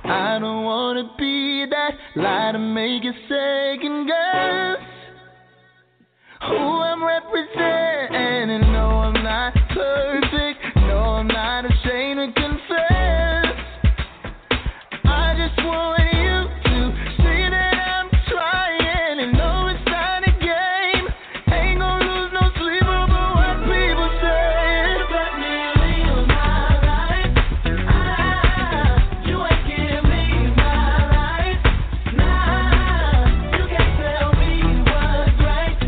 I don't wanna be that lie to make you second guess who I'm representing. No, I'm not perfect. No, I'm not ashamed to confess. I just want you to see that I'm trying and know it's not a game. Ain't gonna lose no sleep over what people say. Let me live my life. You ain't give me my life. Nah, you can't tell me what's right.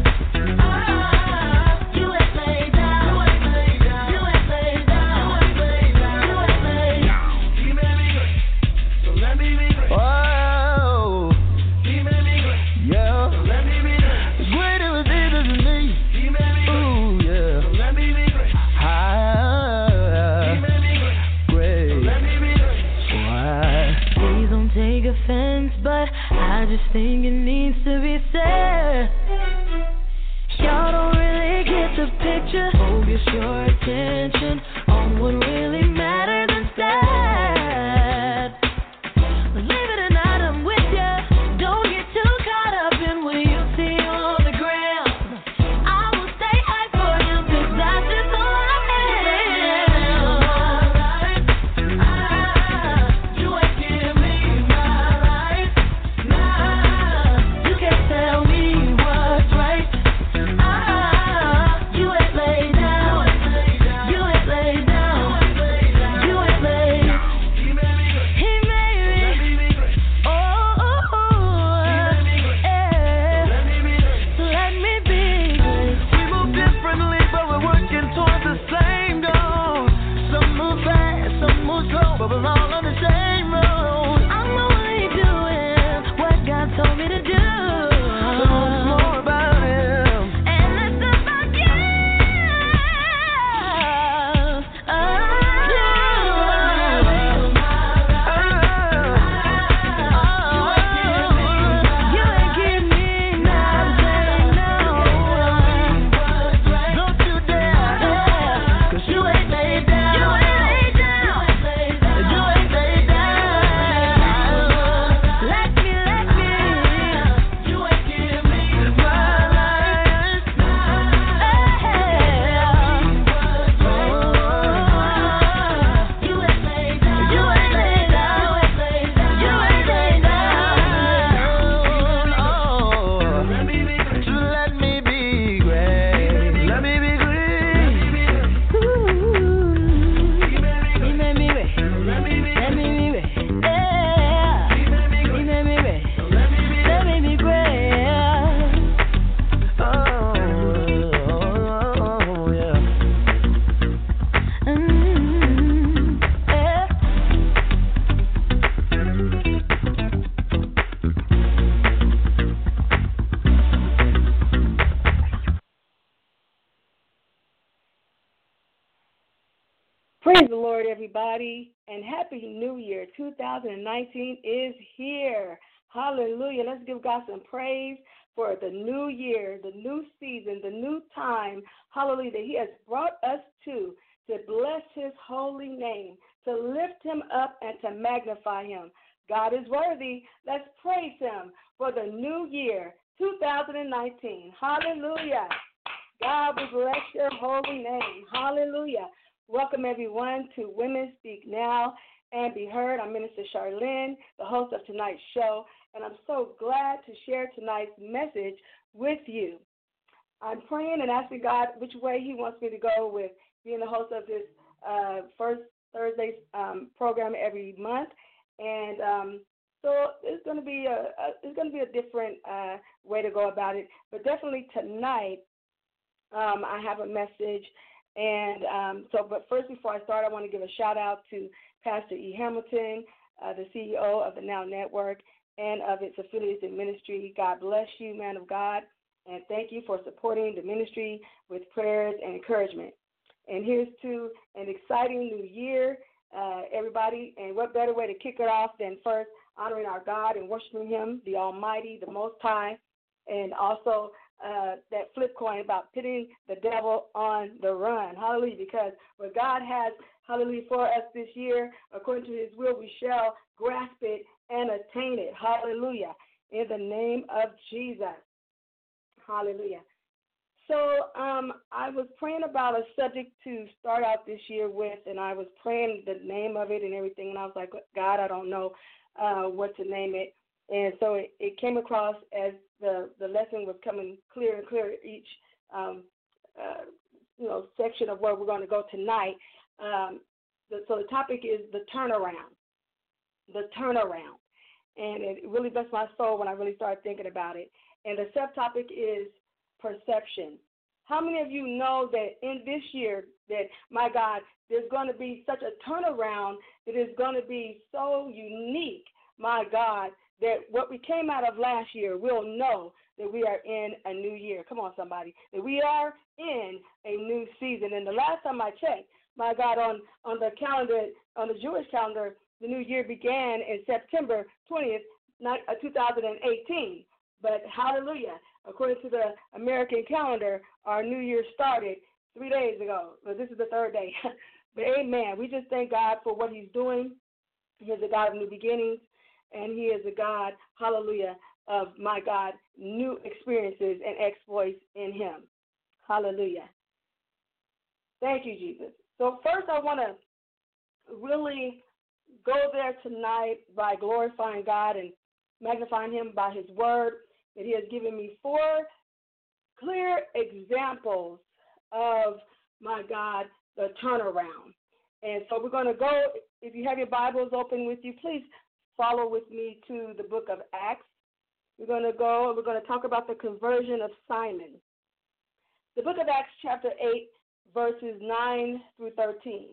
You ain't laid down. You ain't laid down. You ain't laid down. You ain't laid down. You ain't laid down. He made me great, so let me be great. Oh, he made me great, yeah. So let me be great. Greater is he than me. He made me great. Ooh, yeah. So let me be great. He made me great. So let me be great. Why? Please don't take offense, but I just think it needs to be said. Y'all don't really get the picture. Focus your attention on what really matters instead. Believe it or not, I'm with ya. Don't get too caught up in what you see on the gram. I will stay high for him, 'cause that's just who I am. You ain't give me my life. Nah, you can't tell me what's right. You ain't laid down. You ain't laid down. You ain't laid down. He made me. Oh, yeah. So let me be great. We move differently, but we're working towards the same goal. Some move fast, some move slow, but we're all on the same road. I'm only doing what God told me to do. So it's more about Him, and less about you. You ain't give me nothing, no. Don't you dare, 'cause you ain't laid down. You ain't laid down. You ain't laid down. Let me. You ain't give me my life. You ain't laid down. You ain't laid down. You ain't laid down. Let me be great. Let me be great. Let me be great. He made me great. Let me be great. Yeah. He made me great. Let me be great. Oh, yeah. Yeah. Praise the Lord, everybody, and Happy New Year. 2019 is here. Hallelujah. Let's give God some praise for the new year, the new season, the new time. Hallelujah, that He has brought us to bless His holy name, to lift Him up and to magnify Him. God is worthy. Let's praise Him for the new year, 2019. Hallelujah. God, we bless your holy name. Hallelujah. Welcome, everyone, to Women Speak Now and Be Heard. I'm Minister Charlene, the host of tonight's show, and I'm so glad to share tonight's message with you. I'm praying and asking God which way He wants me to go with being the host of this first Thursday program every month, and so it's going to be a different way to go about it. But definitely tonight, I have a message. And but first, before I start, I want to give a shout-out to Pastor E. Hamilton, the CEO of the Now Network and of its affiliates in ministry. God bless you, man of God, and thank you for supporting the ministry with prayers and encouragement. And here's to an exciting new year, everybody, and what better way to kick it off than first honoring our God and worshiping Him, the Almighty, the Most High, and also that flip coin about putting the devil on the run. Hallelujah. Because what God has, hallelujah, for us this year, according to his will, we shall grasp it and attain it. Hallelujah. In the name of Jesus. Hallelujah. So I was praying about a subject to start out this year with, and I was praying the name of it and everything, and I was like, God, I don't know what to name it. And so it came across as the lesson was coming clearer and clearer each section of where we're going to go tonight. So the topic is the turnaround. The turnaround. And it really blessed my soul when I really started thinking about it. And the subtopic is perception. How many of you know that in this year that, my God, there's going to be such a turnaround that is going to be so unique, my God, that what we came out of last year, we'll know that we are in a new year. Come on, somebody. That we are in a new season. And the last time I checked, my God, on the calendar, on the Jewish calendar, the new year began in September 20th, 2018. But hallelujah, according to the American calendar, our new year started 3 days ago. But this is the third day. But amen. We just thank God for what he's doing. He is a God of new beginnings, and he is a God, hallelujah, of, my God, new experiences and exploits in him. Hallelujah. Thank you, Jesus. So first I want to really go there tonight by glorifying God and magnifying him by his word, that he has given me 4 clear examples of, my God, the turnaround. And so we're going to go, if you have your Bibles open with you, please follow with me to the book of Acts. We're going to talk about the conversion of Simon. The book of Acts chapter 8, verses 9 through 13.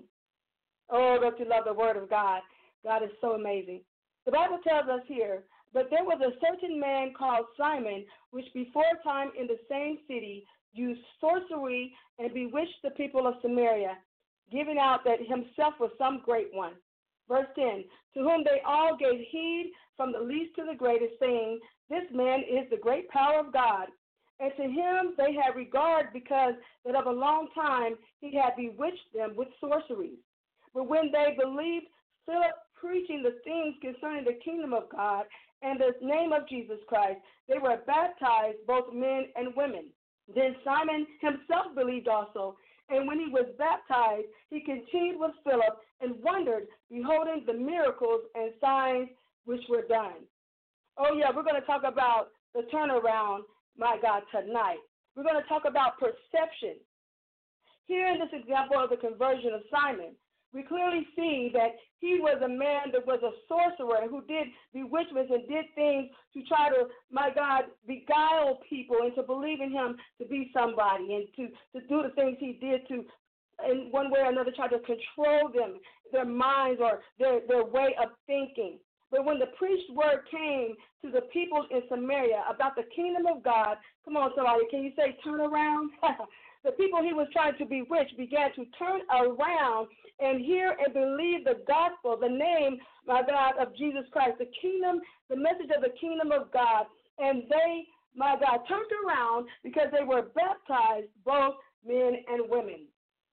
Oh, don't you love the word of God? God is so amazing. The Bible tells us here, but there was a certain man called Simon, which before time in the same city used sorcery and bewitched the people of Samaria, giving out that himself was some great one. Verse 10, to whom they all gave heed from the least to the greatest, saying, this man is the great power of God. And to him they had regard, because that of a long time he had bewitched them with sorceries. But when they believed Philip preaching the things concerning the kingdom of God and the name of Jesus Christ, they were baptized, both men and women. Then Simon himself believed also, and when he was baptized, he continued with Philip and wondered, beholding the miracles and signs which were done. Oh, yeah, we're going to talk about the turnaround, my God, tonight. We're going to talk about perception. Here in this example of the conversion of Simon, we clearly see that he was a man that was a sorcerer who did bewitchments and did things to try to, my God, beguile people into believing him to be somebody and to do the things he did to, in one way or another, try to control them, their minds or their way of thinking. But when the preached word came to the people in Samaria about the kingdom of God, come on, somebody, can you say turn around? The people he was trying to bewitch began to turn around and hear and believe the gospel, the name, my God, of Jesus Christ, the kingdom, the message of the kingdom of God. And they, my God, turned around because they were baptized, both men and women.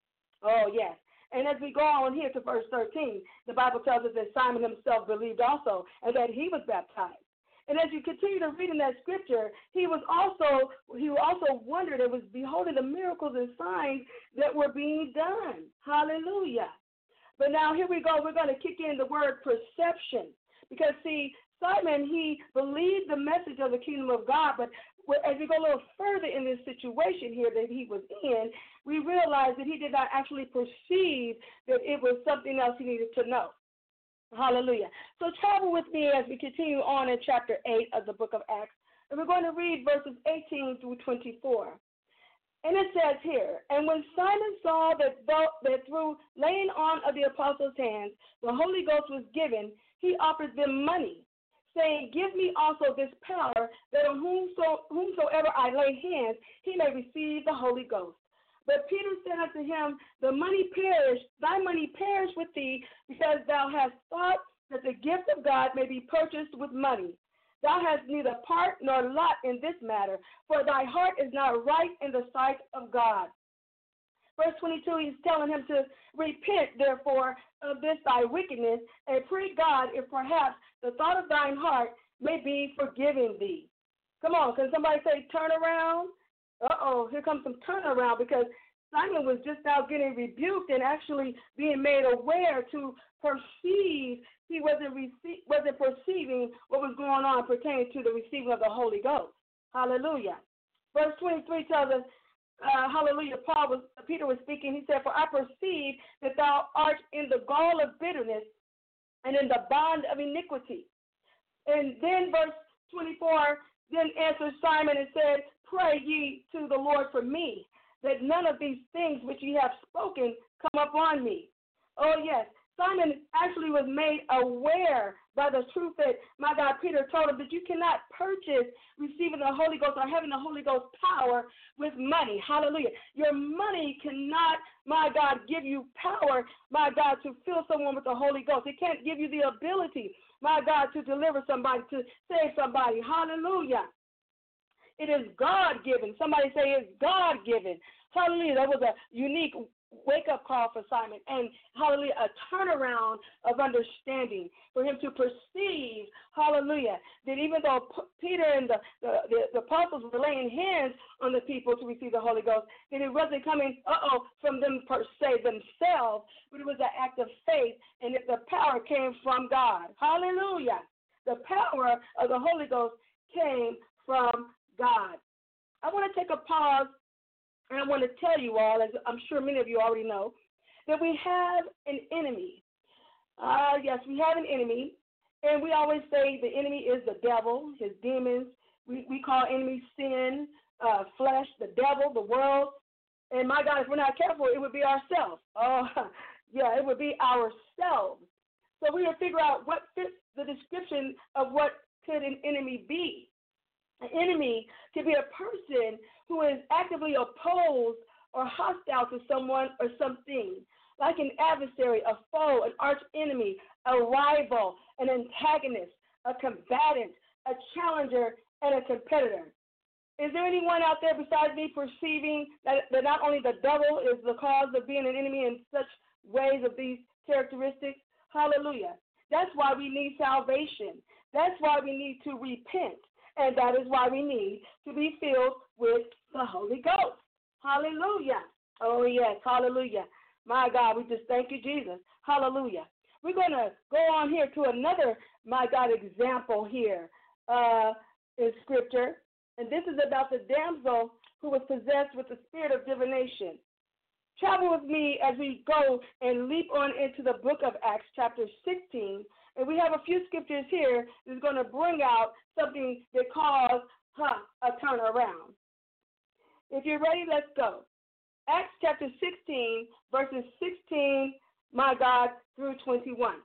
Oh, yes. And as we go on here to verse 13, the Bible tells us that Simon himself believed also and that he was baptized. And as you continue to read in that scripture, he also wondered and was beholding the miracles and signs that were being done. Hallelujah. But now here we go. We're going to kick in the word perception. Because, see, Simon, he believed the message of the kingdom of God, but as we go a little further in this situation here that he was in, we realize that he did not actually perceive that it was something else he needed to know. Hallelujah. So travel with me as we continue on in chapter 8 of the book of Acts. And we're going to read verses 18 through 24. And it says here, and when Simon saw that through laying on of the apostles' hands, the Holy Ghost was given, he offered them money, saying, give me also this power, that on whomsoever I lay hands, he may receive the Holy Ghost. But Peter said unto him, thy money perish with thee, because thou hast thought that the gift of God may be purchased with money. Thou hast neither part nor lot in this matter, for thy heart is not right in the sight of God. Verse 22, he's telling him to repent, therefore, of this thy wickedness, and pray God if perhaps the thought of thine heart may be forgiven thee. Come on, can somebody say turn around? Here comes some turnaround, because Simon was just now getting rebuked and actually being made aware to perceive. He wasn't perceiving what was going on pertaining to the receiving of the Holy Ghost. Hallelujah. Verse 23 tells us, hallelujah, Peter was speaking. He said, for I perceive that thou art in the gall of bitterness and in the bond of iniquity. And then verse 24, then answered Simon and said, pray ye to the Lord for me, that none of these things which ye have spoken come upon me. Oh, yes. Simon actually was made aware by the truth that, my God, Peter told him that you cannot purchase receiving the Holy Ghost or having the Holy Ghost power with money. Hallelujah. Your money cannot, my God, give you power, my God, to fill someone with the Holy Ghost. It can't give you the ability, my God, to deliver somebody, to save somebody. Hallelujah. It is God-given. Somebody say it's God-given. Hallelujah. That was a unique wake-up call for Simon, and hallelujah, a turnaround of understanding for him to perceive, hallelujah, that even though Peter and the apostles were laying hands on the people to receive the Holy Ghost, that it wasn't coming, from them per se themselves, but it was an act of faith, and that the power came from God. Hallelujah. The power of the Holy Ghost came from God. I want to take a pause. And I want to tell you all, as I'm sure many of you already know, that we have an enemy. Yes, we have an enemy. And we always say the enemy is the devil, his demons. We call enemy sin, flesh, the devil, the world. And my God, if we're not careful, it would be ourselves. It would be ourselves. So we will figure out what fits the description of what could an enemy be. An enemy can be a person who is actively opposed or hostile to someone or something, like an adversary, a foe, an arch enemy, a rival, an antagonist, a combatant, a challenger, and a competitor. Is there anyone out there besides me perceiving that not only the devil is the cause of being an enemy in such ways of these characteristics? Hallelujah. That's why we need salvation. That's why we need to repent. And that is why we need to be filled with the Holy Ghost. Hallelujah. Oh, yes. Hallelujah. My God, we just thank you, Jesus. Hallelujah. We're going to go on here to another, my God, example here in Scripture. And this is about the damsel who was possessed with the spirit of divination. Travel with me as we go and leap on into the book of Acts, chapter 16. And we have a few scriptures here that's going to bring out something that calls a turnaround. If you're ready, let's go. Acts chapter 16, verses 16, my God, through 21.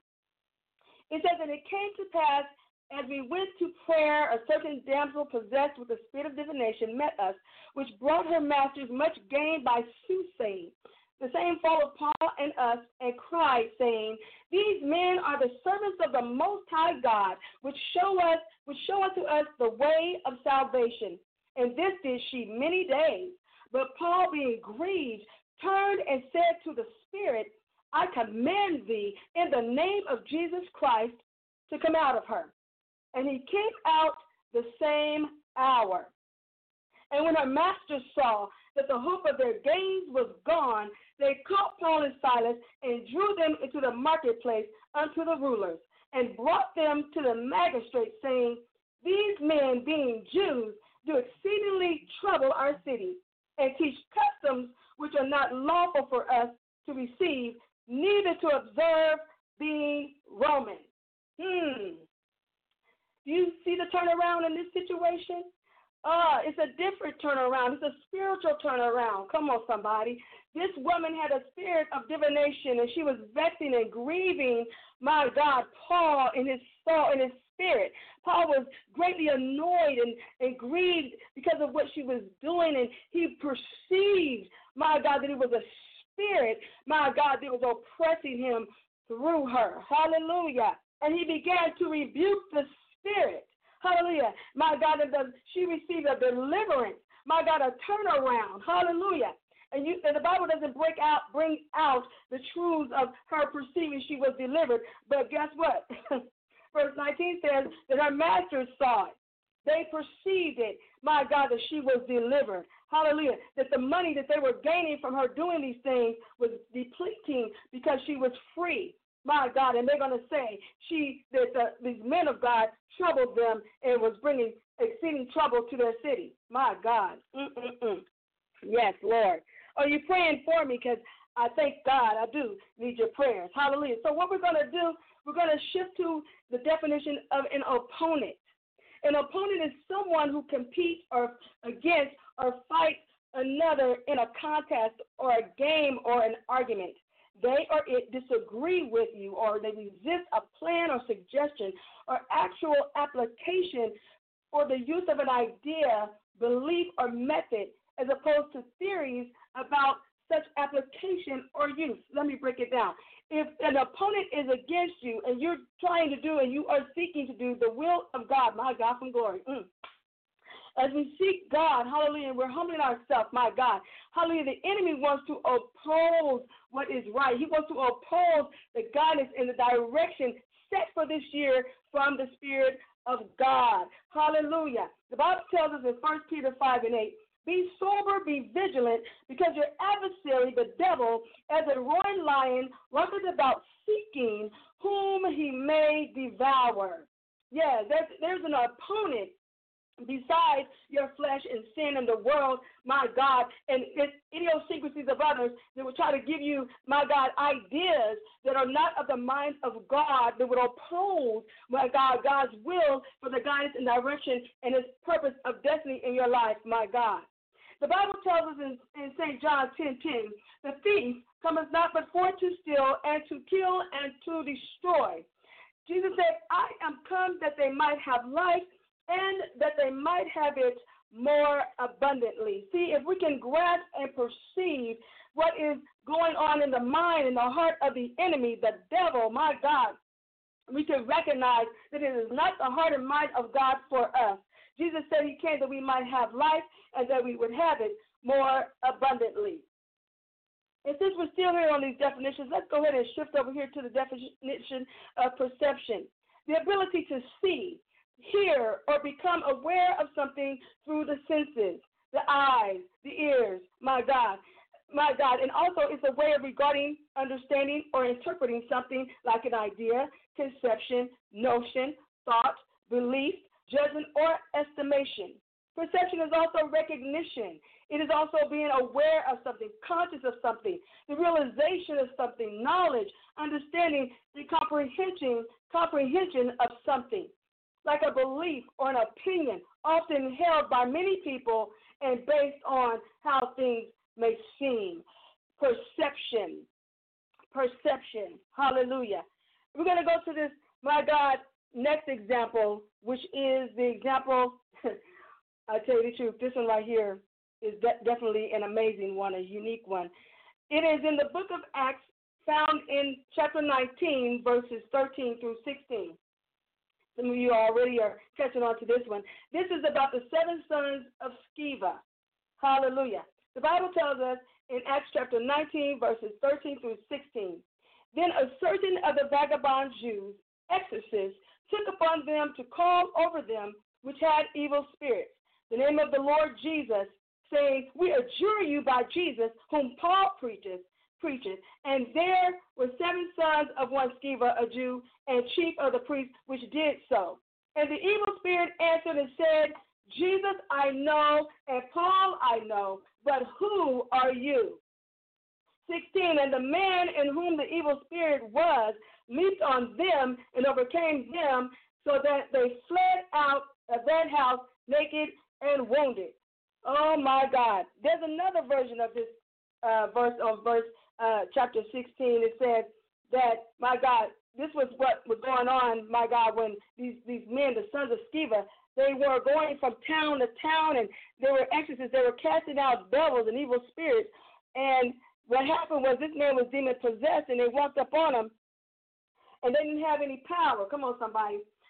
It says, and it came to pass, as we went to prayer, a certain damsel possessed with the spirit of divination met us, which brought her masters much gain by soothsaying. The same followed Paul and us and cried, saying, these men are the servants of the Most High God, which show unto us the way of salvation. And this did she many days. But Paul, being grieved, turned and said to the spirit, I command thee in the name of Jesus Christ to come out of her. And he came out the same hour. And when her masters saw that the hope of their gains was gone, they caught Paul and Silas and drew them into the marketplace unto the rulers, and brought them to the magistrates, saying, these men, being Jews, do exceedingly trouble our city, and teach customs which are not lawful for us to receive, neither to observe, being Roman. Do you see the turnaround in this situation? It's a different turnaround. It's a spiritual turnaround. Come on, somebody. This woman had a spirit of divination, and she was vexing and grieving, my God, Paul in his soul, in his spirit. Paul was greatly annoyed and grieved because of what she was doing, and he perceived, my God, that it was a spirit, my God, that was oppressing him through her. Hallelujah. And he began to rebuke the spirit. Hallelujah. My God, she received a deliverance. My God, a turnaround. Hallelujah. And the Bible doesn't bring out the truths of her perceiving she was delivered. But guess what? Verse 19 says that her masters saw it. They perceived it, my God, that she was delivered. Hallelujah. That the money that they were gaining from her doing these things was depleting because she was free. My God, and they're going to say these men of God troubled them and was bringing exceeding trouble to their city. My God. Yes, Lord. Are you praying for me? Because I thank God I do need your prayers. Hallelujah. So what we're going to do, we're going to shift to the definition of an opponent. An opponent is someone who competes or against or fights another in a contest or a game or an argument. They or it disagree with you, or they resist a plan or suggestion or actual application for the use of an idea, belief, or method, as opposed to theories about such application or use. Let me break it down. If an opponent is against you and you're trying to do and you are seeking to do the will of God, my God from glory, as we seek God, hallelujah, and we're humbling ourselves, my God, hallelujah, the enemy wants to oppose what is right. He wants to oppose the guidance and the direction set for this year from the Spirit of God. Hallelujah. The Bible tells us in 1 Peter 5:8, be sober, be vigilant, because your adversary, the devil, as a roaring lion, runs about seeking whom he may devour. Yeah, there's an opponent besides your flesh and sin in the world, my God, and its idiosyncrasies of others that will try to give you, my God, ideas that are not of the mind of God, that would oppose, my God, God's will for the guidance and direction and his purpose of destiny in your life, my God. The Bible tells us in St. John 10:10, the thief cometh not but for to steal and to kill and to destroy. Jesus said, I am come that they might have life and that they might have it more abundantly. See, if we can grasp and perceive what is going on in the mind and the heart of the enemy, the devil, my God, we can recognize that it is not the heart and mind of God for us. Jesus said he came that we might have life and that we would have it more abundantly. And since we're still here on these definitions, let's go ahead and shift over here to the definition of perception. The ability to see, hear, or become aware of something through the senses, the eyes, the ears, my God. And also it's a way of regarding, understanding, or interpreting something like an idea, conception, notion, thought, belief, judgment, or estimation. Perception is also recognition. It is also being aware of something, conscious of something, the realization of something, knowledge, understanding, the comprehension of something, like a belief or an opinion, often held by many people and based on how things may seem. Perception. Hallelujah. We're going to go to this, my God, next example, which is the example, I'll tell you the truth, this one right here is definitely an amazing one, a unique one. It is in the book of Acts, found in chapter 19, verses 13 through 16. Some of you already are catching on to this one. This is about the 7 sons of Sceva. Hallelujah. The Bible tells us in Acts chapter 19, verses 13 through 16, then a certain of the vagabond Jews, exorcists, took upon them to call over them which had evil spirits, the name of the Lord Jesus, saying, we adjure you by Jesus, whom Paul preaches. And there were 7 sons of one Sceva, a Jew, and chief of the priests, which did so. And the evil spirit answered and said, Jesus I know, and Paul I know, but who are you? 16, and the man in whom the evil spirit was leaped on them and overcame them, so that they fled out of that house naked and wounded. Oh, my God. There's another version of this verse, chapter 16. It said that, my God, this was what was going on, my God, when these men, the sons of Sceva, they were going from town to town, and they were exorcists. They were casting out devils and evil spirits. And what happened was this man was demon-possessed, and they walked up on him, and they didn't have any power. Come on, somebody.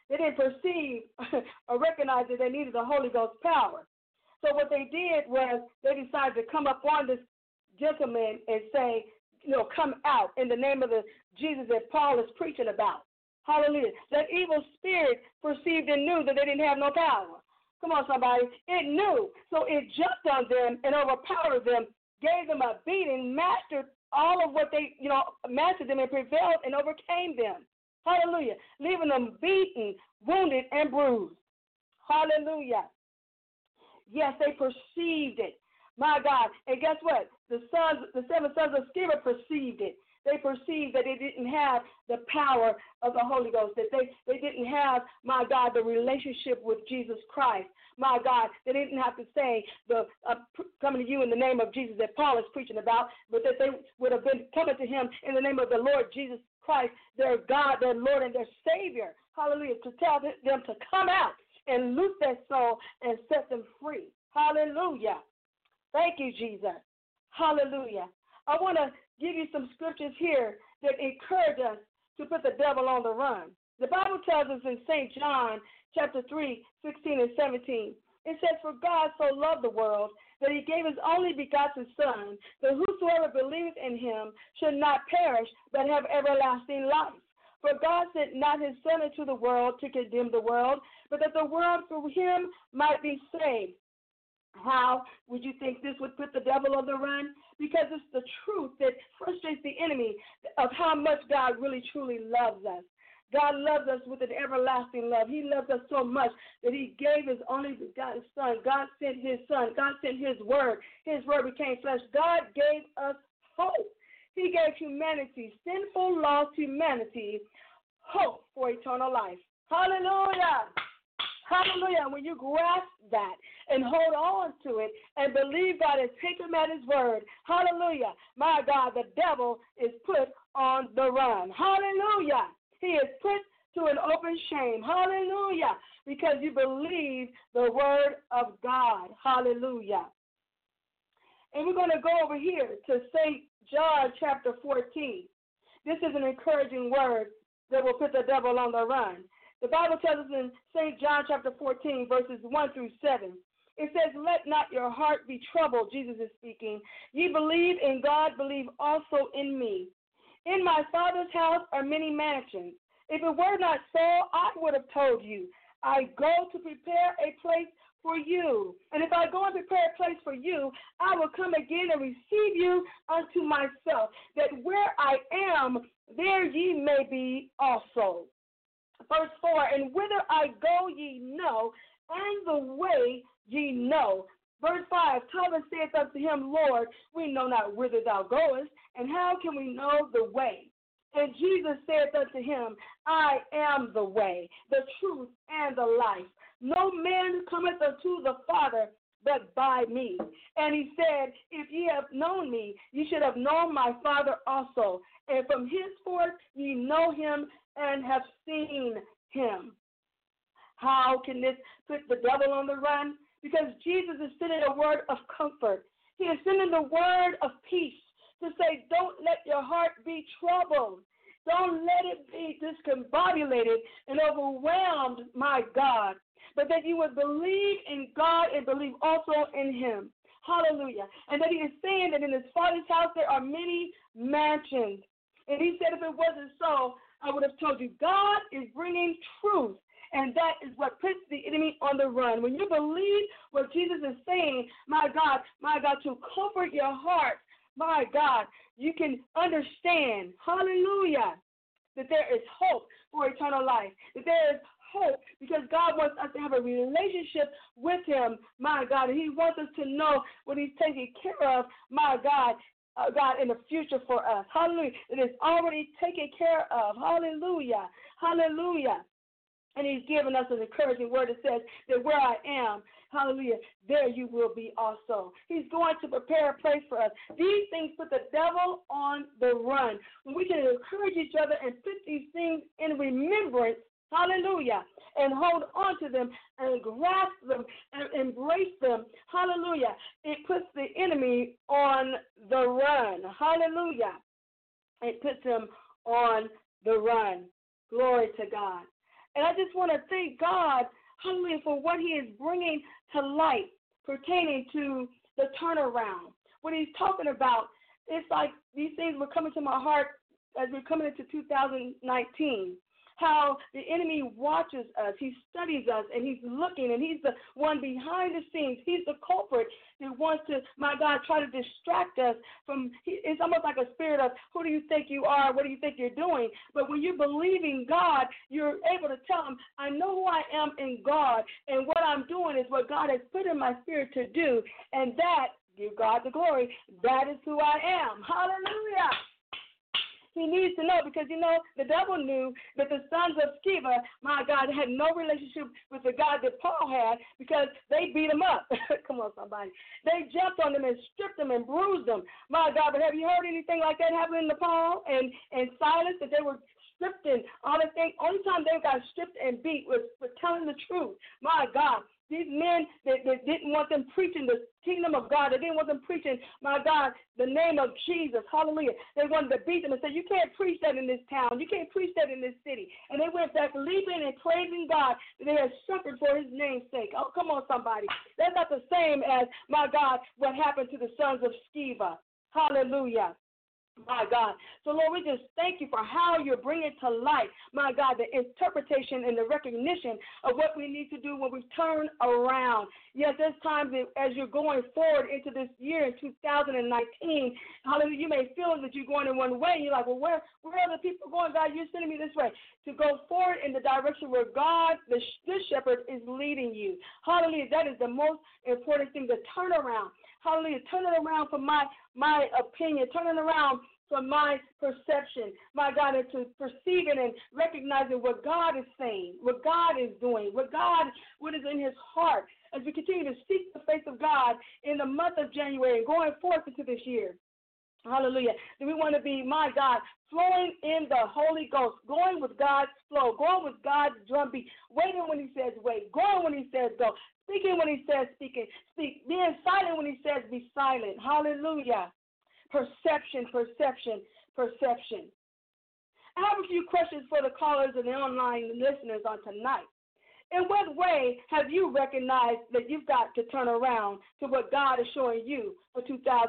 They didn't perceive or recognize that they needed the Holy Ghost power. So what they did was they decided to come up on this gentleman and say, come out in the name of the Jesus that Paul is preaching about. Hallelujah. That evil spirit perceived and knew that they didn't have no power. Come on, somebody. It knew. So it jumped on them and overpowered them, gave them a beating, mastered all of what they, mastered them and prevailed and overcame them. Hallelujah. Leaving them beaten, wounded, and bruised. Hallelujah. Yes, they perceived it. My God. And guess what? The 7 sons of Sceva perceived it. They perceived that they didn't have the power of the Holy Ghost, that they didn't have, my God, the relationship with Jesus Christ. My God, they didn't have to say, coming to you in the name of Jesus that Paul is preaching about, but that they would have been coming to him in the name of the Lord Jesus Christ, their God, their Lord, and their Savior. Hallelujah. To tell them to come out and loose their soul and set them free. Hallelujah. Thank you, Jesus. Hallelujah. I want to give you some scriptures here that encourage us to put the devil on the run. The Bible tells us in St. John chapter 3, 16 and 17, it says, "For God so loved the world that he gave his only begotten Son, that whosoever believes in him should not perish, but have everlasting life. For God sent not his Son into the world to condemn the world, but that the world through him might be saved." How would you think this would put the devil on the run? Because it's the truth that frustrates the enemy of how much God really truly loves us. God loves us with an everlasting love. He loves us so much that he gave his only begotten Son. God sent his Son. God sent his word. His word became flesh. God gave us hope. He gave humanity, sinful, lost humanity, hope for eternal life. Hallelujah. Hallelujah. And when you grasp that and hold on to it and believe God and take him at his word, hallelujah, my God, the devil is put on the run. Hallelujah. He is put to an open shame. Hallelujah. Because you believe the word of God. Hallelujah. And we're going to go over here to St. John chapter 14. This is an encouraging word that will put the devil on the run. The Bible tells us in St. John chapter 14, verses 1 through 7. It says, "Let not your heart be troubled," Jesus is speaking. "Ye believe in God, believe also in me. In my Father's house are many mansions. If it were not so, I would have told you. I go to prepare a place for you. And if I go and prepare a place for you, I will come again and receive you unto myself, that where I am, there ye may be also." Verse 4, "And whither I go ye know, and the way ye know." Verse 5, Thomas saith unto him, "Lord, we know not whither thou goest, and how can we know the way?" And Jesus saith unto him, "I am the way, the truth, and the life. No man cometh unto the Father but by me." And he said, "If ye have known me, ye should have known my Father also. And from henceforth ye know him and have seen him." How can this put the devil on the run? Because Jesus is sending a word of comfort. He is sending the word of peace to say, don't let your heart be troubled. Don't let it be discombobulated and overwhelmed, my God, but that you would believe in God and believe also in him. Hallelujah. And that he is saying that in his Father's house there are many mansions. And he said if it wasn't so, I would have told you. God is bringing truth, and that is what puts the enemy on the run. When you believe what Jesus is saying, my God, to comfort your heart, my God, you can understand, hallelujah, that there is hope for eternal life, that there is hope because God wants us to have a relationship with him, my God, and he wants us to know what he's taking care of, my God, God, in the future for us. Hallelujah. It is already taken care of. Hallelujah. Hallelujah. And he's given us an encouraging word that says that where I am, hallelujah, there you will be also. He's going to prepare a place for us. These things put the devil on the run. When we can encourage each other and put these things in remembrance, hallelujah, and hold on to them and grasp them and embrace them, hallelujah, it puts the enemy on the run. Hallelujah. It puts him on the run. Glory to God. And I just want to thank God, hallelujah, for what he is bringing to light pertaining to the turnaround. What he's talking about, it's like these things were coming to my heart as we're coming into 2019. How the enemy watches us, he studies us, and he's looking, and he's the one behind the scenes. He's the culprit that wants to, my God, try to distract us from, it's almost like a spirit of, who do you think you are? What do you think you're doing? But when you believe in God, you're able to tell him, I know who I am in God, and what I'm doing is what God has put in my spirit to do, and that, give God the glory, that is who I am. Hallelujah. He needs to know because, the devil knew that the sons of Sceva, my God, had no relationship with the God that Paul had because they beat him up. Come on, somebody. They jumped on them and stripped them and bruised them. My God, but have you heard anything like that happening to Paul and Silas, that they were stripped and all the things? Only time they got stripped and beat was for telling the truth. My God. These men that didn't want them preaching the kingdom of God. They didn't want them preaching, my God, the name of Jesus. Hallelujah. They wanted to beat them and say, you can't preach that in this town. You can't preach that in this city. And they went back leaping and praising God that they had suffered for his name's sake. Oh, come on, somebody. That's not the same as, my God, what happened to the sons of Sceva. Hallelujah. My God. So, Lord, we just thank you for how you're bringing to light, my God, the interpretation and the recognition of what we need to do when we turn around. Yes, there's times that as you're going forward into this year in 2019, hallelujah, you may feel that you're going in one way. You're like, well, where are the people going? God, you're sending me this way. To go forward in the direction where God, the good shepherd, is leading you. Hallelujah. That is the most important thing, to turn around. Hallelujah. Turn it around for my opinion. Turn it around for my perception. My God, into perceiving and recognizing what God is saying, what God is doing, what is in his heart. As we continue to seek the face of God in the month of January and going forth into this year. Hallelujah. Do we want to be, my God, flowing in the Holy Ghost, going with God's flow, going with God's drumbeat, waiting when he says wait, going when he says go, speaking when he says speak, being silent when he says be silent. Hallelujah. Perception. I have a few questions for the callers and the online listeners on tonight. In what way have you recognized that you've got to turn around to what God is showing you for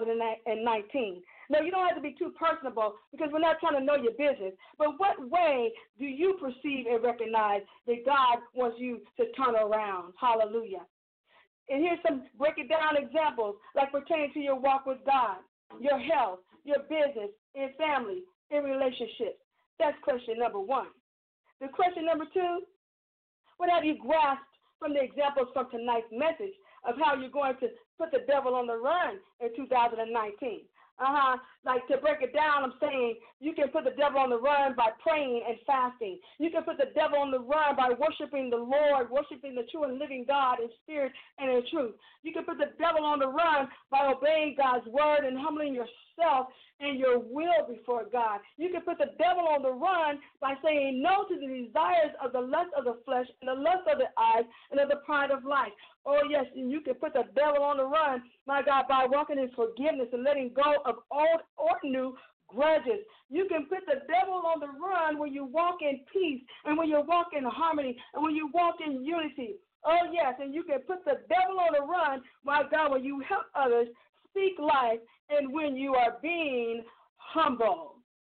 2019? Now, you don't have to be too personable because we're not trying to know your business, but what way do you perceive and recognize that God wants you to turn around? Hallelujah. And here's some break it down examples like pertaining to your walk with God, your health, your business, in family, in relationships. That's question number one. The question number two, what have you grasped from the examples from tonight's message of how you're going to put the devil on the run in 2019? Like to break it down, I'm saying you can put the devil on the run by praying and fasting. You can put the devil on the run by worshiping the Lord, worshiping the true and living God in spirit and in truth. You can put the devil on the run by obeying God's word and humbling yourself and your will before God. You can put the devil on the run by saying no to the desires of the lust of the flesh and the lust of the eyes and of the pride of life. Oh, yes, and you can put the devil on the run, my God, by walking in forgiveness and letting go of old or new grudges. You can put the devil on the run when you walk in peace and when you walk in harmony and when you walk in unity. Oh, yes, and you can put the devil on the run, my God, when you help others speak life and when you are being humble.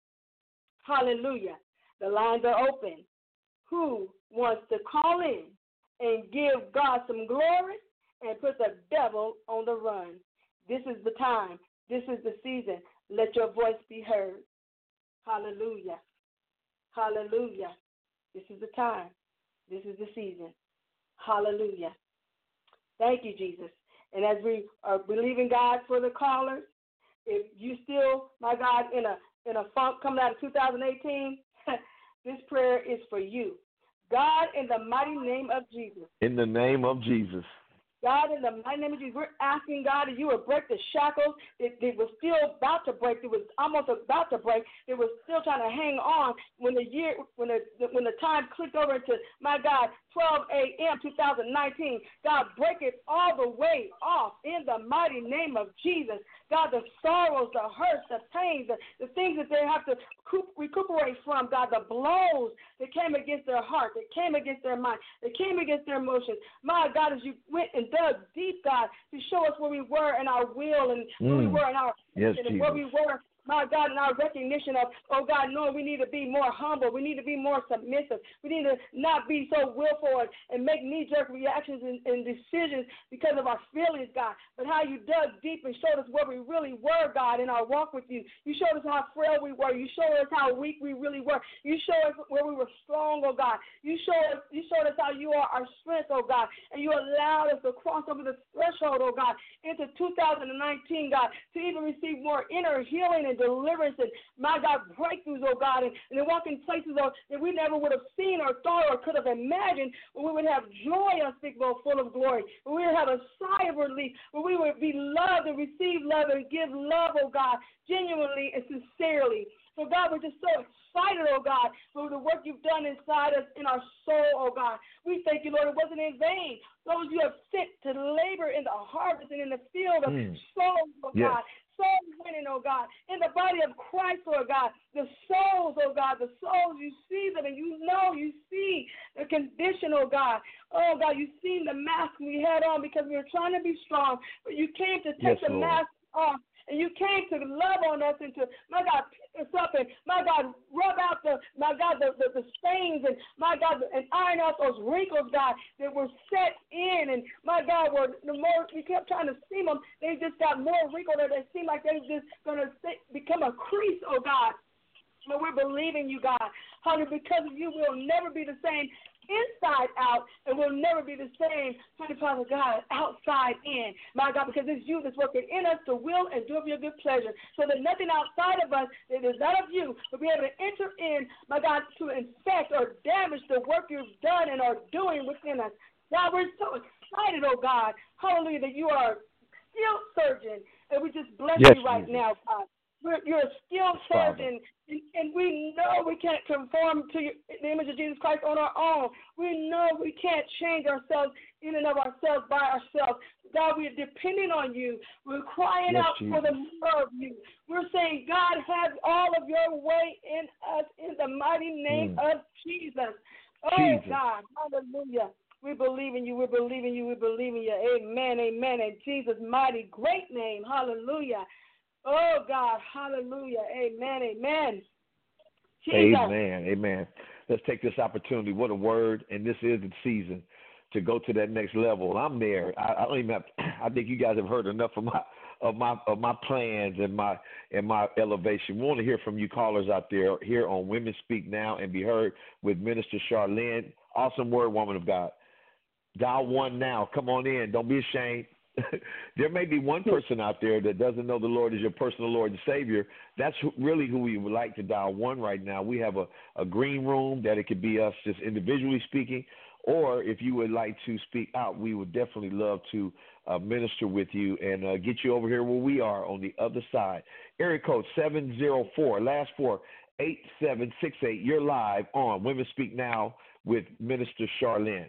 Hallelujah. The lines are open. Who wants to call in and give God some glory and put the devil on the run? This is the time. This is the season. Let your voice be heard. Hallelujah. Hallelujah. This is the time. This is the season. Hallelujah. Thank you, Jesus. And as we are believing God for the callers, if you still, my God, in a funk coming out of 2018, this prayer is for you. God, in the mighty name of Jesus. In the name of Jesus. God, in the mighty name of Jesus, we're asking, God, that you would break the shackles that was still about to break, that was almost about to break, that was still trying to hang on when the time clicked over into, my God, 12 a.m. 2019. God, break it all the way off in the mighty name of Jesus. God, the sorrows, the hurts, the pains, the things that they have to recuperate from, God, the blows that came against their heart, that came against their mind, that came against their emotions. My God, as you went and dug deep, God, to show us where we were in our will and where we were in our and where we were, my God, in our recognition of, oh God, knowing we need to be more humble. We need to be more submissive. We need to not be so willful and make knee-jerk reactions and decisions because of our feelings, God. But how you dug deep and showed us where we really were, God, in our walk with you. You showed us how frail we were. You showed us how weak we really were. You showed us where we were strong, oh God. You showed us how you are our strength, oh God. And you allowed us to cross over the threshold, oh God, into 2019, God, to even receive more inner healing and deliverance and, my God, breakthroughs, oh God, and to walk in places that we never would have seen or thought or could have imagined, where we would have joy unspeakable, full of glory, where we would have a sigh of relief, where we would be loved and receive love and give love, oh God, genuinely and sincerely. So, God, we're just so excited, oh God, for the work you've done inside us in our soul, oh God. We thank you, Lord, it wasn't in vain. Those you have sent to labor in the harvest and in the field of souls, oh God. Souls winning, oh God, in the body of Christ, oh God, the souls, oh God, the souls, you see them and you know, you see the condition, oh God. Oh God, you've seen the mask we had on because we were trying to be strong, but you came to take the mask off. And you came to love on us and to, my God, pick us up and, my God, rub out the stains and, my God, and iron out those wrinkles, God, that were set in. And, my God, the more we kept trying to see them, they just got more wrinkled and they seem like they're just going to become a crease, oh God. But we're believing you, God. Honey, because of you, we'll never be the same inside out, and we'll never be the same, honey, Father God, outside in, my God, because it's you that's working in us to will and do of your good pleasure, so that nothing outside of us that is not of you will be able to enter in, my God, to infect or damage the work you've done and are doing within us. God, we're so excited, oh God, hallelujah, that you are a skilled surgeon, and we just bless you right now, God. You're a skilled surgeon, and we know we can't conform to the image of Jesus Christ on our own. We know we can't change ourselves in and of ourselves by ourselves. God, we're depending on you. We're crying out for the more of you. We're saying, God, have all of your way in us in the mighty name of Jesus. Oh, God, hallelujah. We believe in you. We believe in you. We believe in you. Amen, amen. In Jesus' mighty, great name. Hallelujah. Oh, God, hallelujah, amen, amen. Jesus. Amen, amen. Let's take this opportunity. What a word, and this is the season to go to that next level. I'm there. I don't even have, I think you guys have heard enough of my plans and my elevation. We want to hear from you callers out there here on Women Speak Now and be heard with Minister Charlene. Awesome word, woman of God. Dial 1 now. Come on in. Don't be ashamed. There may be one person out there that doesn't know the Lord as your personal Lord and Savior. That's really who we would like to dial 1 right now. We have a green room that it could be us just individually speaking, or if you would like to speak out, we would definitely love to minister with you and get you over here where we are on the other side. Area code 704, last 4, 8768. You're live on Women Speak Now with Minister Charlene.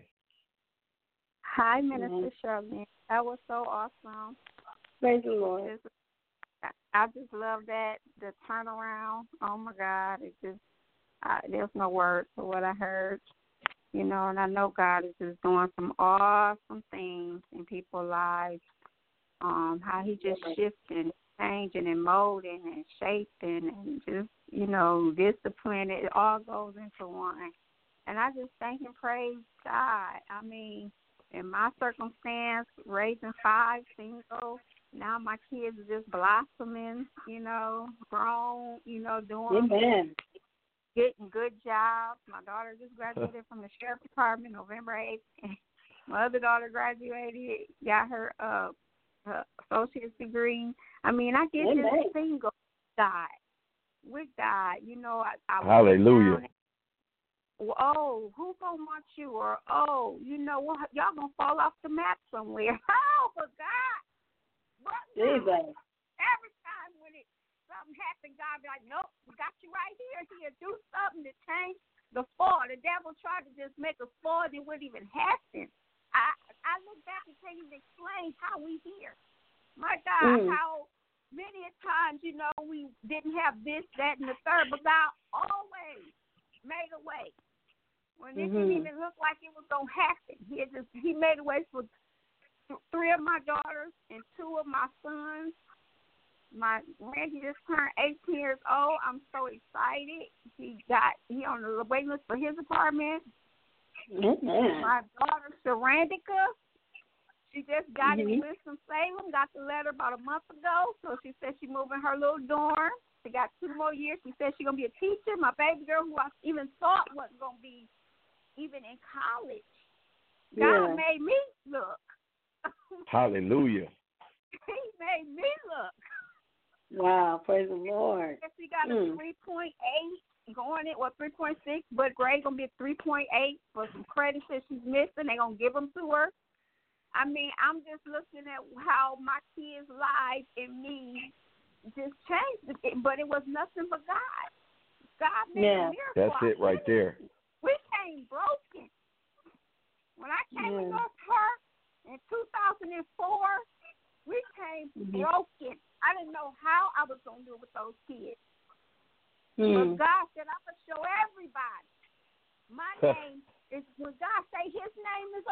Hi, Minister Charlene. That was so awesome. Praise the Lord. I just love that, the turnaround. Oh, my God. It just, there's no words for what I heard. You know, and I know God is just doing some awesome things in people's lives. How he just shifting, changing, and molding, and shaping, and just, you know, discipline. It all goes into one. And I just thank and praise God. I mean, in my circumstance, raising 5 single, now my kids are just blossoming, you know, grown, you know, doing getting good jobs. My daughter just graduated from the Sheriff's Department November 8th. My other daughter graduated, got her associate's degree. I mean, I get this single with God. You know, I hallelujah. Oh, who gonna want you? Or, oh, you know what? Y'all gonna fall off the map somewhere. Oh, but God. But Jesus. Every time when something happens, God be like, nope, we got you right here. Do something to change the fall. The devil tried to just make us fall, and it wouldn't even happen. I look back and can't even explain how we here. My God, how many times, we didn't have this, that, and the third, but God always made a way. When it didn't even look like it was going to happen. He made a way for 3 of my daughters and 2 of my sons. My Randy just turned 18 years old. I'm so excited. He on the waiting list for his apartment. My daughter, Sarandika, she just got in Winston-Salem, got the letter about a month ago. So she said she's moving her little dorm. She got 2 more years. She said she's going to be a teacher. My baby girl, who I even thought wasn't going to be even in college, God made me look. Hallelujah. He made me look. Wow, praise the Lord. She got a 3.8 going in, 3.6, but grade going to be a 3.8 for some credits that she's missing. They're going to give them to her. I mean, I'm just looking at how my kids' lives and me just changed, but it was nothing but God. God made a miracle. That's it right there. We came broken. When I came to North Park in 2004, we came broken. I didn't know how I was going to do it with those kids. But God said, I'm going to show everybody. My name is, when God say his name is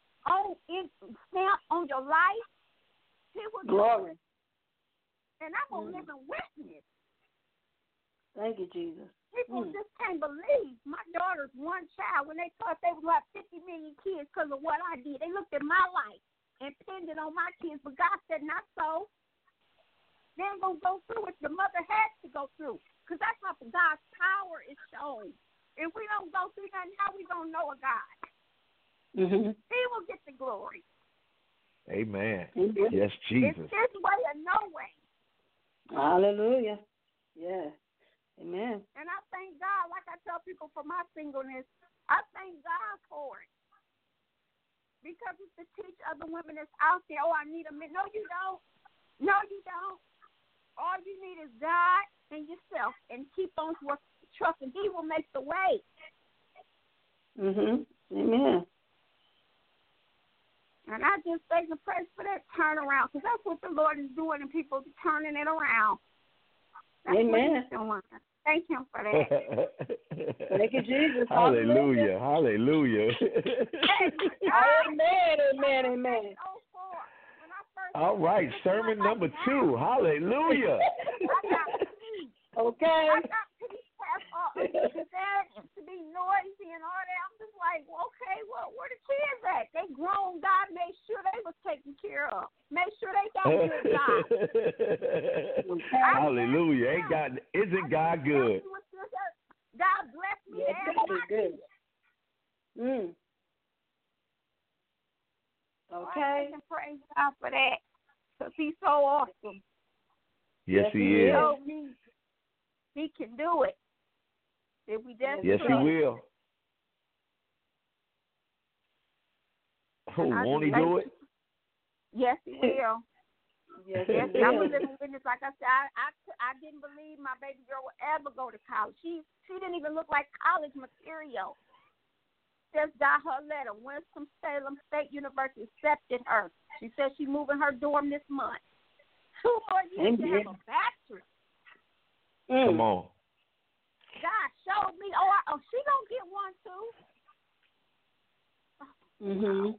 stamped on your life, he will glory. And I'm going to live and witness. Thank you, Jesus. People just can't believe. My daughter's one child. When they thought they would have 50 million kids because of what I did, they looked at my life and pinned it on my kids. But God said, not so. They ain't going to go through what your mother had to go through, because that's how God's power is shown. If we don't go through nothing, how we going to know a God? He will get the glory. Amen. Yes, Jesus. It's his way or no way. Hallelujah. Yeah. Amen. And I thank God, like I tell people, for my singleness. I thank God for it. Because it's to teach other women that's out there, I need a man. No, you don't. No, you don't. All you need is God and yourself, and keep on trusting. He will make the way. Amen. And I just thank and praise for that turnaround, because that's what the Lord is doing, and people turning it around. That's Amen. What he's doing. Thank him for that. Thank you, Jesus. Hallelujah. Hallelujah. Amen. All right, sermon number 2. Hallelujah. Okay. I got peace to be noisy and all that. I'm just like, okay, well, where the kids at? They grown. God made sure they was taken care of. Made sure they got good God. Hallelujah. Isn't God good? God bless me. God is good. Okay. I can praise God for that, because he's so awesome. Yes, he is. He can do it. If we just yes, he will. Won't he do it? Yes, he will. Yes, I'm a living witness. Like I said, I didn't believe my baby girl would ever go to college. She didn't even look like college material. Just got her letter. Winston-Salem State University accepted her. She said she's moving her dorm this month. 2 more years to have a bachelor's. Come on. God showed me. She gonna get one too.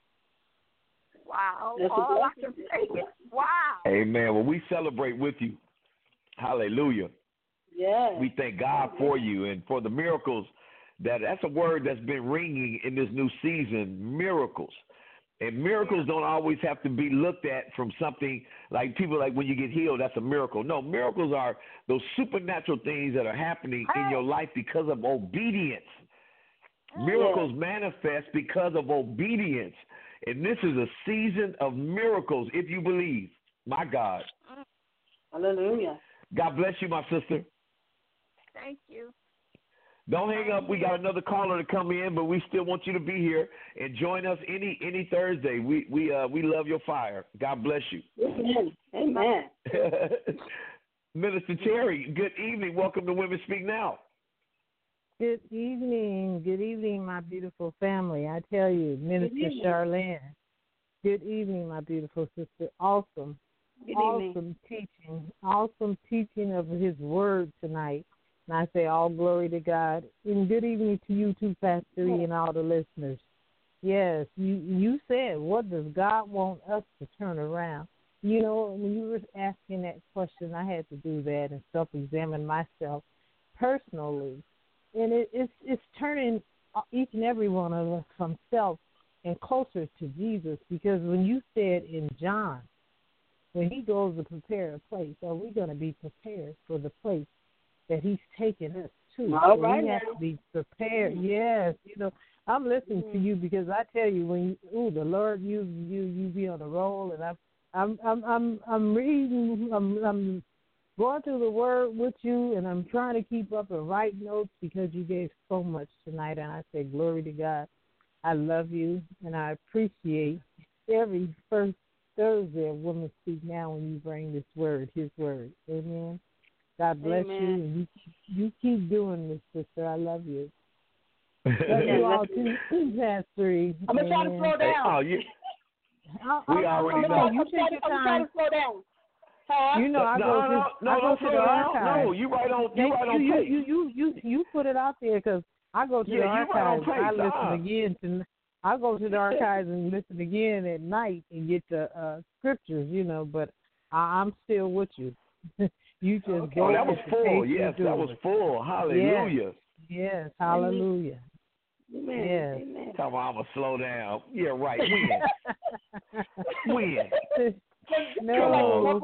Wow. All I can say is wow. Amen. Well, we celebrate with you. Hallelujah. Yeah. We thank God for you and for the miracles. That's a word that's been ringing in this new season, miracles. And miracles don't always have to be looked at from something like people like when you get healed, that's a miracle. No, miracles are those supernatural things that are happening in your life because of obedience. Miracles manifest because of obedience. And this is a season of miracles if you believe. My God. Hallelujah. God bless you, my sister. Thank you. Don't hang up. We got another caller to come in, but we still want you to be here and join us any Thursday. We love your fire. God bless you. Amen. Minister Terry, good evening. Welcome to Women Speak Now. Good evening, my beautiful family. I tell you, Minister Charlene. Good evening, my beautiful sister. Awesome, Good evening. awesome teaching of His Word tonight. And I say all glory to God. And good evening to you too, Pastor E, and all the listeners. Yes, you said, what does God want us to turn around? You know, when you were asking that question, I had to do that and self-examine myself personally. And it's turning each and every one of us from self and closer to Jesus. Because when you said in John, when He goes to prepare a place, are we going to be prepared for the place that He's taken us to? All so right we have to be prepared. Yes, you know, I'm listening to you because I tell you, when the Lord you be on the roll, and I'm reading, I'm going through the Word with you, and I'm trying to keep up and write notes because you gave so much tonight, and I say glory to God. I love you, and I appreciate every first Thursday of Women Speak Now when you bring this Word, His Word. Amen. God bless you, and you keep doing this, sister. I love you. Love you all too, Pastor E. I'm going to try to slow down. We already know. You take your time. I'm trying to slow down. You know, I go to the archives. No, you right on pace. You put it out there because I go to the archives. I listen again. I go to the archives and listen again at night and get the scriptures, you know. But I'm still with you. You just go. Oh, that was full. Yes, that was full. Hallelujah. Yes. Hallelujah. Amen. Yes. Amen. Tell me I'm going to slow down. Yeah, right. When? No,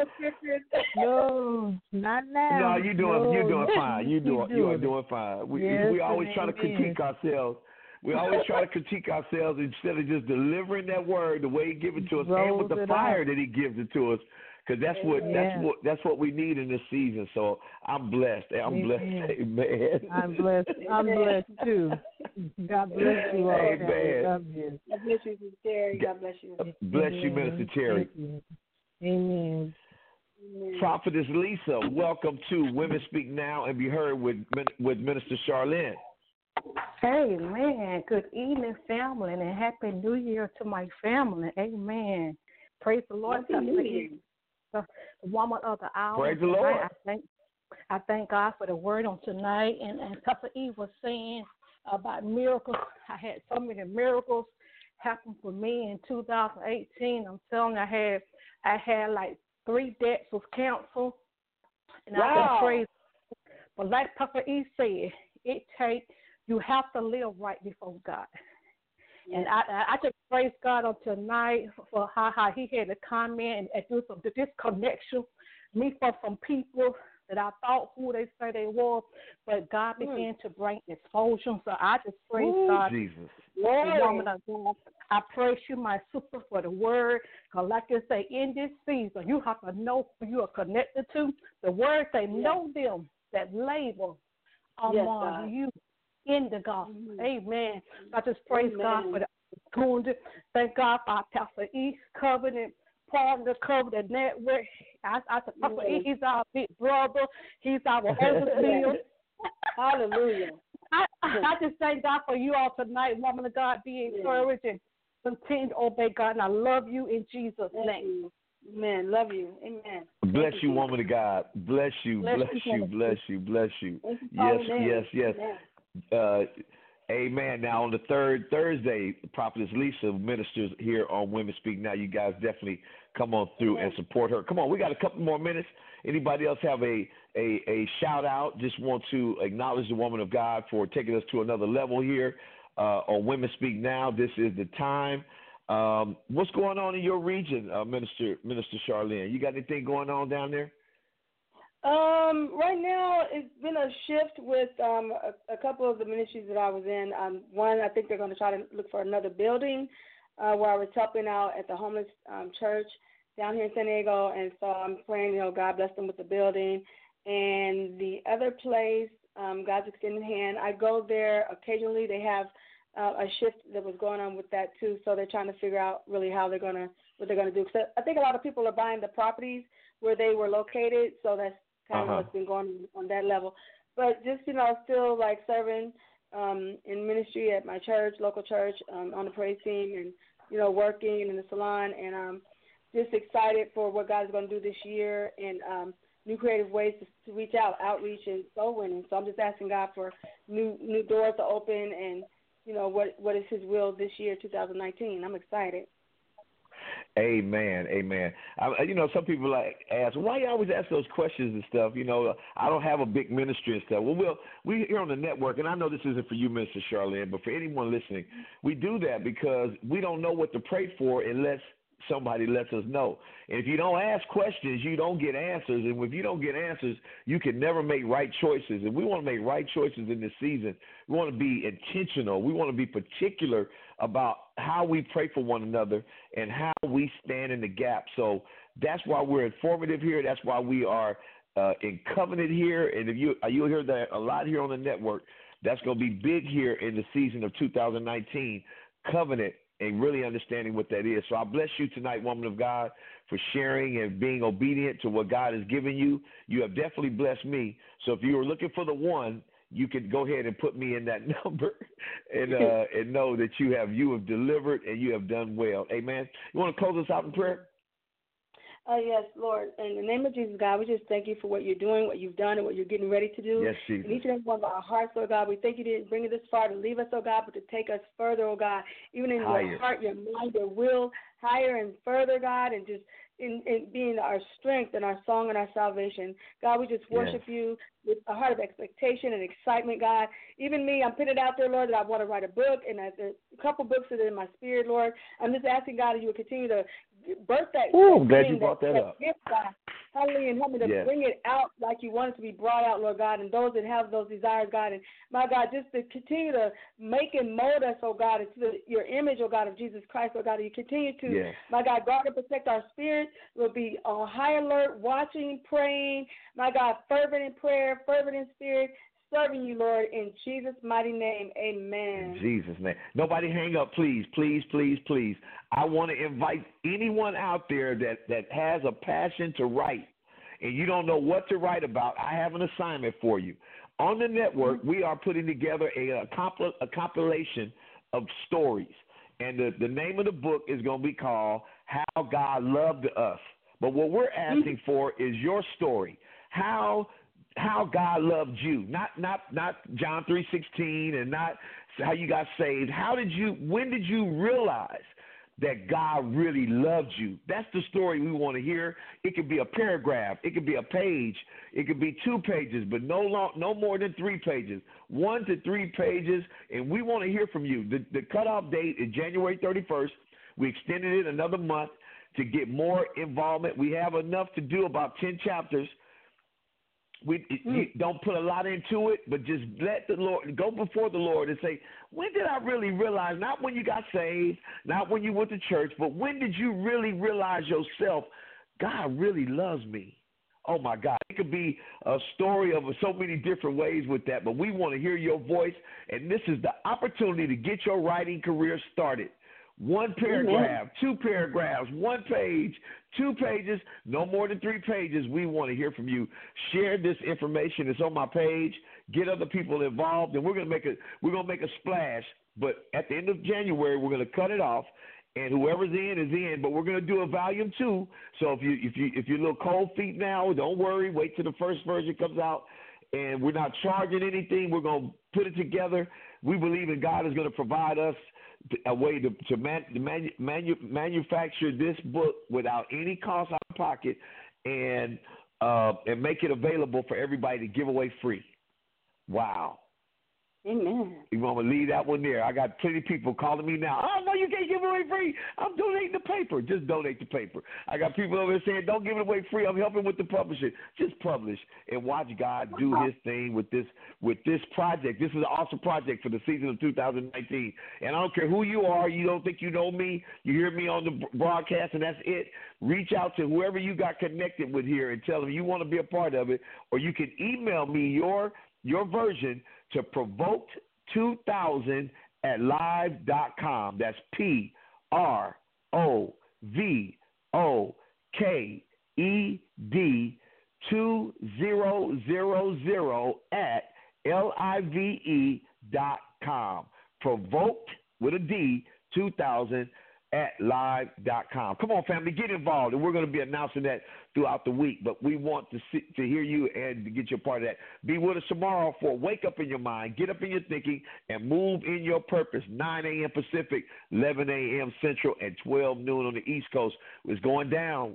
not now. No, you're doing fine. You are doing fine. We always try to critique ourselves. We always try to critique ourselves instead of just delivering that word the way He gives it to us, and with the fire that He gives it to us. Because that's what we need in this season. So I'm blessed. I'm blessed. Amen. I'm blessed. I'm blessed too. God bless you all. Amen. God bless you. God bless you, Sister Terry. God bless you. Bless you, Minister Terry. Amen. Prophetess Lisa, welcome to Women Speak Now and Be Heard with Minister Charlene. Amen. Good evening, family, and a happy New Year to my family. Amen. Praise the Lord. The woman of the hour. Praise the Lord. I thank God for the word on tonight. And Pastor Eve was saying about miracles. I had so many miracles happen for me in 2018. I'm telling you, I had like 3 debts was canceled. And I can praise. But like Pastor Eve said, you have to live right before God. And I just praise God on tonight for how He had to come in and do some disconnection, me from some people that I thought who they say they were, but God began to bring exposure. So I just praise God. Jesus. Woman of God, I praise you, my sister, for the word. Because like I say, in this season, you have to know who you are connected to. The word say, know them that labor among you in the gospel. Amen. I just praise God for the opportunity. Thank God for our Pastor East covenant, partner covenant network. I said, Pastor East, he's our big brother. He's our overseer. Hallelujah. I just thank God for you all tonight, woman of God. Be encouraged and continue to obey God. And I love you in Jesus' name. Amen. Love you. Amen. Bless you, woman of God. Bless you. Bless you. Yes. Amen. Now, on the third Thursday, Prophetess Lisa ministers here on Women Speak Now. You guys definitely come on through and support her. Come on, we got a couple more minutes. Anybody else have a shout out? Just want to acknowledge the woman of God for taking us to another level here on Women Speak Now. This is the time. What's going on in your region, Minister Charlene? You got anything going on down there? Right now, it's been a shift with a couple of the ministries that I was in. One, I think they're going to try to look for another building where I was helping out at the homeless church down here in San Diego. And so I'm praying, God bless them with the building. And the other place, God's extended hand, I go there occasionally. They have a shift that was going on with that too. So they're trying to figure out really what they're going to do. So I think a lot of people are buying the properties where they were located. So that's kind of what's been going on that level. but just, still like serving in ministry at my church, local church, on the praise team, and, working in the salon, and just excited for what God is going to do this year, and new creative ways to reach out, outreach, and soul winning. So I'm just asking God for new doors to open, and what is His will this year, 2019. I'm excited. Amen, amen. Some people ask, why you always ask those questions and stuff? I don't have a big ministry and stuff. Well, we here on the network, and I know this isn't for you, Mr. Charlene, but for anyone listening, we do that because we don't know what to pray for unless somebody lets us know. And if you don't ask questions, you don't get answers. And if you don't get answers, you can never make right choices. And we want to make right choices in this season. We want to be intentional. We want to be particular about how we pray for one another and how we stand in the gap. So that's why we're informative here. That's why we are in covenant here. And if you'll hear that a lot here on the network, that's going to be big here in the season of 2019, covenant, and really understanding what that is. So I bless you tonight, woman of God, for sharing and being obedient to what God has given you. You have definitely blessed me. So if you were looking for the one, you can go ahead and put me in that number and know that you have delivered and you have done well. Amen. You want to close us out in prayer? Yes, Lord. In the name of Jesus, God, we just thank you for what you're doing, what you've done, and what you're getting ready to do. Yes, Jesus. In each and every one of our hearts, Lord God, we thank you to bring us this far, to leave us, oh God, but to take us further, oh God, even in higher. Your heart, your mind, your will, higher and further, God, and just in being our strength and our song and our salvation. God, we just worship you with a heart of expectation and excitement, God. Even me, I'm putting it out there, Lord, that I want to write a book, and there's a couple books that are in my spirit, Lord. I'm just asking, God, that you will continue to birth that. I'm glad you brought that up. Gift, God. Hallelujah, and help me to bring it out like you want it to be brought out, Lord God, and those that have those desires, God, and my God, just to continue to make and mold us, oh God, into your image, oh God, of Jesus Christ, oh God, and you continue to, my God, guard and protect our spirit. We'll be on high alert, watching, praying, my God, fervent in prayer, fervent in spirit, serving you, Lord, in Jesus' mighty name, amen. In Jesus' name. Nobody hang up, please, please, please, please. I want to invite anyone out there that has a passion to write and you don't know what to write about. I have an assignment for you. On the network, we are putting together a compilation of stories, and the name of the book is going to be called How God Loved Us. But what we're asking for is your story. How God loved you, not John 3:16, and not how you got saved. When did you realize that God really loved you? That's the story we want to hear. It could be a paragraph, it could be a page, it could be 2 pages, but no more than 3 pages, 1 to 3 pages, and we want to hear from you. The cutoff date is January 31st. We extended it another month to get more involvement. We have enough to do, about 10 chapters. You don't put a lot into it, but just let the Lord go before the Lord and say, when did I really realize, not when you got saved, not when you went to church, but when did you really realize yourself, God really loves me? Oh, my God. It could be a story of so many different ways with that, but we want to hear your voice, and this is the opportunity to get your writing career started. 1 paragraph, 2 paragraphs, 1 page, 2 pages, no more than 3 pages. We want to hear from you. Share this information. It's on my page. Get other people involved, and we're gonna make a splash. But at the end of January, we're gonna cut it off, and whoever's in is in. But we're gonna do a volume 2. So if you're a little cold feet now, don't worry. Wait till the first version comes out. And we're not charging anything. We're gonna put it together. We believe in God is gonna provide us a way to manufacture this book without any cost out of pocket, and make it available for everybody to give away free. Wow. Amen. You want to leave that one there? I got plenty of people calling me now. Oh, no, you can't give it away free. I'm donating the paper. Just donate the paper. I got people over there saying, don't give it away free. I'm helping with the publishing. Just publish and watch God do his thing with this project. This is an awesome project for the season of 2019. And I don't care who you are. You don't think you know me. You hear me on the broadcast, and that's it. Reach out to whoever you got connected with here and tell them you want to be a part of it. Or you can email me your version to provoked2000@live.com. That's PROVOKED 2000 at live.com. Provoked with a D 2000 at live.com. Come on, family, get involved, and we're going to be announcing that throughout the week. But we want to hear you and to get your part of that. Be with us tomorrow for Wake Up in Your Mind, Get Up in Your Thinking, and Move in Your Purpose. 9 a.m. Pacific, 11 a.m. Central, and 12 noon on the East Coast. It's going down.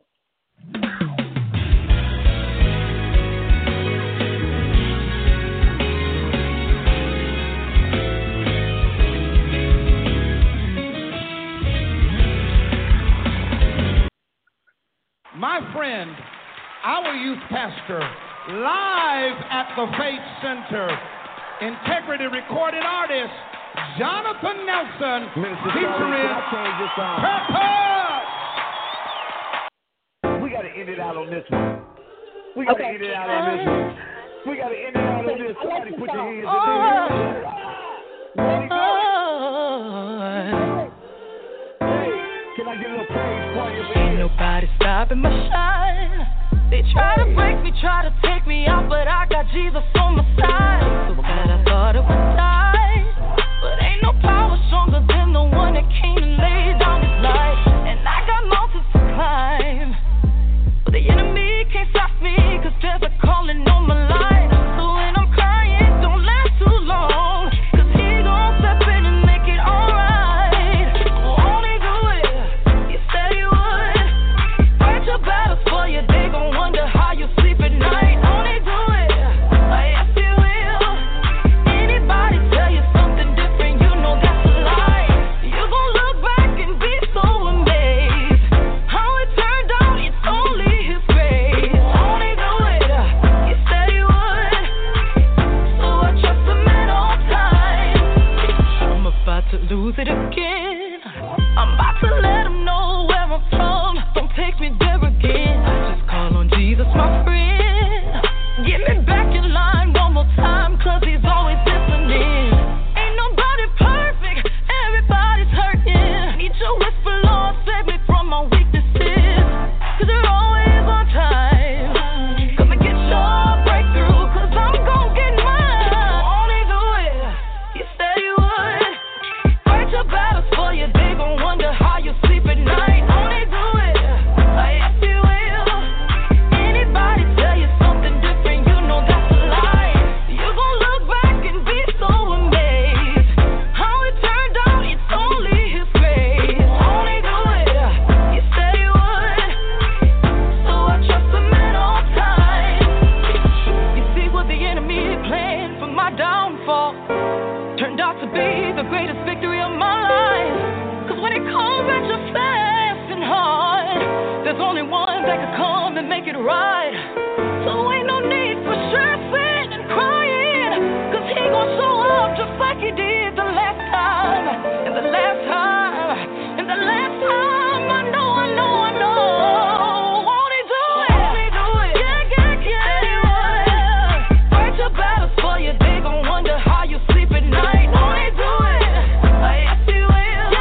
My friend, our youth pastor, live at the Faith Center, integrity recorded artist, Jonathan Nelson, featuring Purpose. We got to end it out on this one. We got to end it out on this one. We got to end it out on this. Somebody put your hands in there. Hey, can I get a little praise for you? Ain't nobody stopping my shine. They try to break me, try to take me out, but I got Jesus on my side. So bad I thought I would die, but ain't no power stronger than the one that came and laid down his life. And I got mountains to climb, but the enemy can't stop me, 'cause there's a calling on my life. So when I'm crying, don't last too long, 'cause he gon' step in and make it alright. Won't he do it? He said he would. Fight your battles for you, they gon' wonder how you sleep at night. Won't he do it? Yes, he will. Anybody tell you something different, you know that's a lie. You gon' look back and be so amazed how it turned out, it's only his grace. Won't he do it? He said he would. So I trust him at all times. I'm about to lose it again. I'm about to let him know where I'm from. Don't take me there again. I just call on Jesus, my friend. Get me back in line one more time, 'cause he's always listening. Ain't nobody perfect, everybody's hurting. Need your whisper, Lord, save me from my weaknesses, 'cause you're always on time. Come and get your breakthrough, 'cause I'm gon' get mine. Won't he do it? He said he would. Fight your battles for you, they gon' wonder how you sleep at night. Won't he do it? Yes, he will. Anybody tell you something different, you know that's a lie. You gon' look back and be so amazed how it turned out, it's only his grace. Won't he do it? He said he would. So I trust him at all times. You see what the enemy planned for my downfall turned out to be the greatest victory of my life. 'Cause when it comes at you fast and hard, there's only one that can come and make it right. So ain't no need for stressing and crying, 'cause he gon' show up just like he did the last time. And the last time, and the last time, I know. Won't he do it? Yeah, he would. Fight your battles for you, they gon' wonder how you sleep at night. Won't he do it? Yes, he will.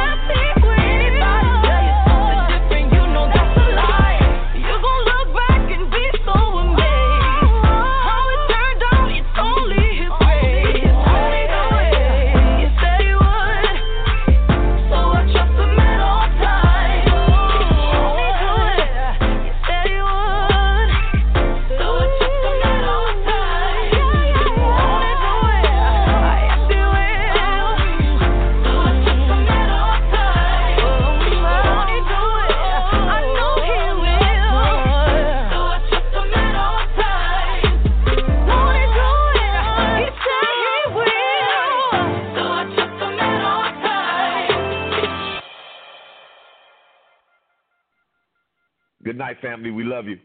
Anybody tell you something different, you know that's a lie. You gon' look back and be so amazed how it turned out, it's only his grace. Won't he do it? He said he would. So I trust him at all times. Won't he do it? He said he would. So I trust him at all times. Won't he do it? Yes, he will. So I trust him at all times. Won't he do it? I know he will. So I trust him at all times. Won't he do it? He said he will. So I trust him at all times. Good night, family. We love you.